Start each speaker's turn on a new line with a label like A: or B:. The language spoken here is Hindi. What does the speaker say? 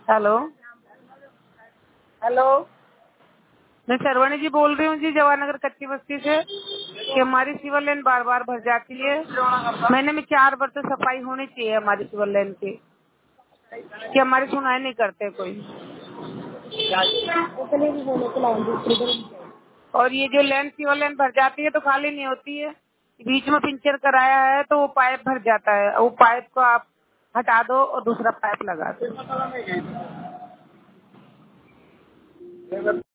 A: हेलो।
B: हेलो।
A: मैं सरवणी जी बोल रही हूँ जी, जवाहरनगर कच्ची बस्ती से कि हमारी सिविल लाइन बार बार भर जाती है। महीने में 4 बार तो सफाई होनी चाहिए हमारी सिविल लाइन की, कि हमारी सुनाई नहीं करते कोई। और ये जो लाइन सिविल लाइन भर जाती है तो खाली नहीं होती है, बीच में पिंचर कराया है तो वो पाइप भर जाता है। वो पाइप को आप हटा दो और दूसरा पाइप लगा दो।